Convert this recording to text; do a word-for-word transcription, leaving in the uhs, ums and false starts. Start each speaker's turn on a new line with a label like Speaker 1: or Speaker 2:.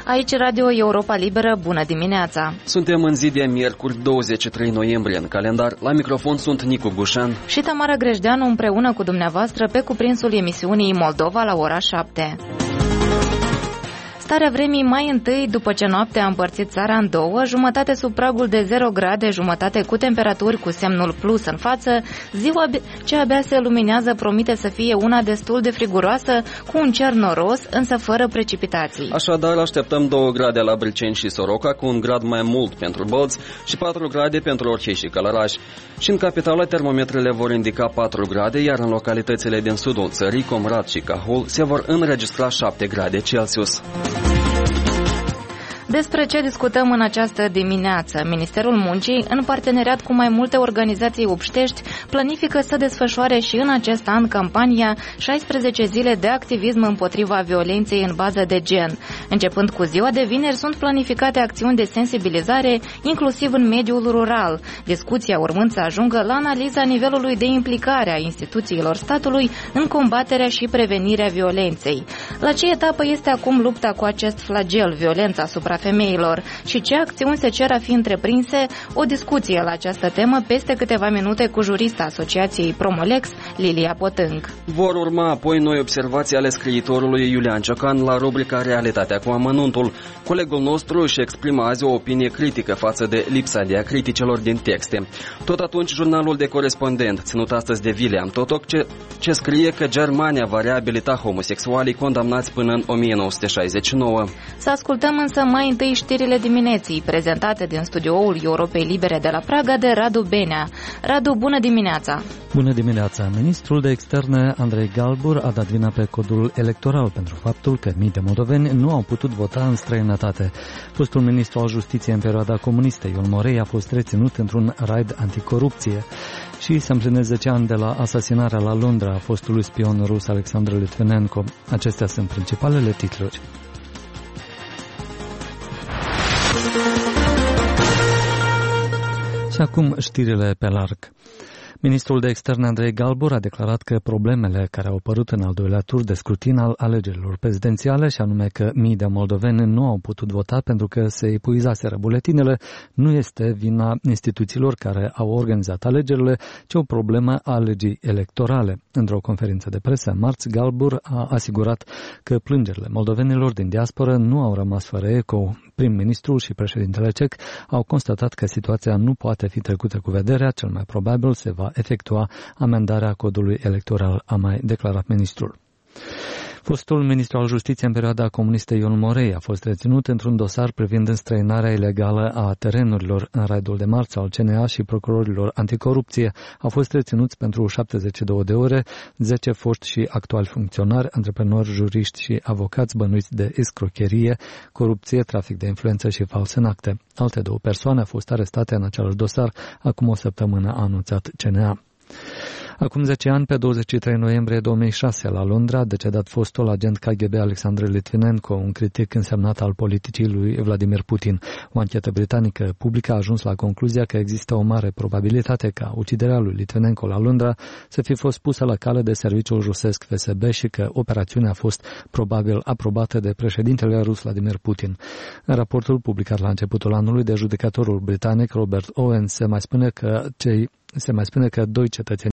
Speaker 1: Aici Radio Europa Liberă, bună dimineața!
Speaker 2: Suntem în zi de miercuri, douăzeci și trei noiembrie în calendar. La microfon sunt Nicu Gușan
Speaker 1: și Tamara Grejdeanu împreună cu dumneavoastră pe cuprinsul emisiunii Moldova la ora șapte. Starea vremii mai întâi, după ce noaptea a împărțit țara în două, jumătate sub pragul de zero grade, jumătate cu temperaturi cu semnul plus în față, ziua ce abia se luminează promite să fie una destul de friguroasă, cu un cer noros, însă fără precipitații.
Speaker 2: Așadar, așteptăm două grade la Briceni și Soroca, cu un grad mai mult pentru Bălți și patru grade pentru Orhei și Călăraș. Și în capitală, termometrele vor indica patru grade, iar în localitățile din sudul țării, Comrat și Cahul, se vor înregistra șapte grade Celsius.
Speaker 1: Despre ce discutăm în această dimineață? Ministerul Muncii, în parteneriat cu mai multe organizații obștești, planifică să desfășoare și în acest an campania șaisprezece zile de activism împotriva violenței în bază de gen. Începând cu ziua de vineri, sunt planificate acțiuni de sensibilizare, inclusiv în mediul rural. Discuția urmând să ajungă la analiza nivelului de implicare a instituțiilor statului în combaterea și prevenirea violenței. La ce etapă este acum lupta cu acest flagel, violența asupra femeilor, și ce acțiuni se cer a fi întreprinse? O discuție la această temă peste câteva minute cu jurista Asociației Promolex, Lilia Potâng.
Speaker 2: Vor urma apoi noi observații ale scriitorului Iulian Ciocan la rubrica Realitatea cu amănuntul. Colegul nostru își exprimă azi o opinie critică față de lipsa de a criticelor din texte. Tot atunci, jurnalul de corespondent, ținut astăzi de William Totoc, ce, ce scrie că Germania va reabilita homosexualii condamnați până în o mie nouă sute șaizeci și nouă.
Speaker 1: Să ascultăm însă mai întâi știrile dimineții, prezentate din studioul Europei Libere de la Praga de Radu Benea. Radu, bună dimineața!
Speaker 3: Bună dimineața! Ministrul de Externe, Andrei Galbur, a dat vina pe codul electoral pentru faptul că mii de moldoveni nu au putut vota în străinătate. Fostul ministru al Justiției în perioada comunistă, Ion Morei, a fost reținut într-un raid anticorupție. Și se împlinesc zece ani de la asasinarea la Londra a fostului spion rus Alexandru Litvinenko. Acestea sunt principalele titluri. Și acum știrile pe larg. Ministrul de Externe Andrei Galbur a declarat că problemele care au apărut în al doilea tur de scrutin al alegerilor prezidențiale, și anume că mii de moldoveni nu au putut vota pentru că se epuizaseră buletinele, nu este vina instituțiilor care au organizat alegerile, ci o problemă a legii electorale. Într-o conferință de presă, marți, Galbur a asigurat că plângerile moldovenilor din diasporă nu au rămas fără eco. Prim-ministrul și președintele cec au constatat că situația nu poate fi trecută cu vederea, cel mai probabil se va efectua amendarea codului electoral, a mai declarat ministrul. Fostul ministru al Justiției în perioada comunistă Ion Morei a fost reținut într-un dosar privind înstrăinarea ilegală a terenurilor. În raidul de marți al C N A și procurorilor anticorupție au fost reținuți pentru șaptezeci și două de ore zece foști și actuali funcționari, antreprenori, juriști și avocați bănuiți de escrocherie, corupție, trafic de influență și fals în acte. Alte două persoane au fost arestate în același dosar acum o săptămână, a anunțat C N A. Acum zece ani, pe douăzeci și trei noiembrie două mii șase, la Londra, a decedat fostul agent K G B Alexandru Litvinenko, un critic însemnat al politicii lui Vladimir Putin. O anchetă britanică publică a ajuns la concluzia că există o mare probabilitate ca uciderea lui Litvinenko la Londra să fi fost pusă la cale de serviciul rusesc F S B și că operațiunea a fost probabil aprobată de președintele rus Vladimir Putin. În raportul publicat la începutul anului de judecătorul britanic Robert Owen se mai spune că cei Se mai spune că doi cetățeni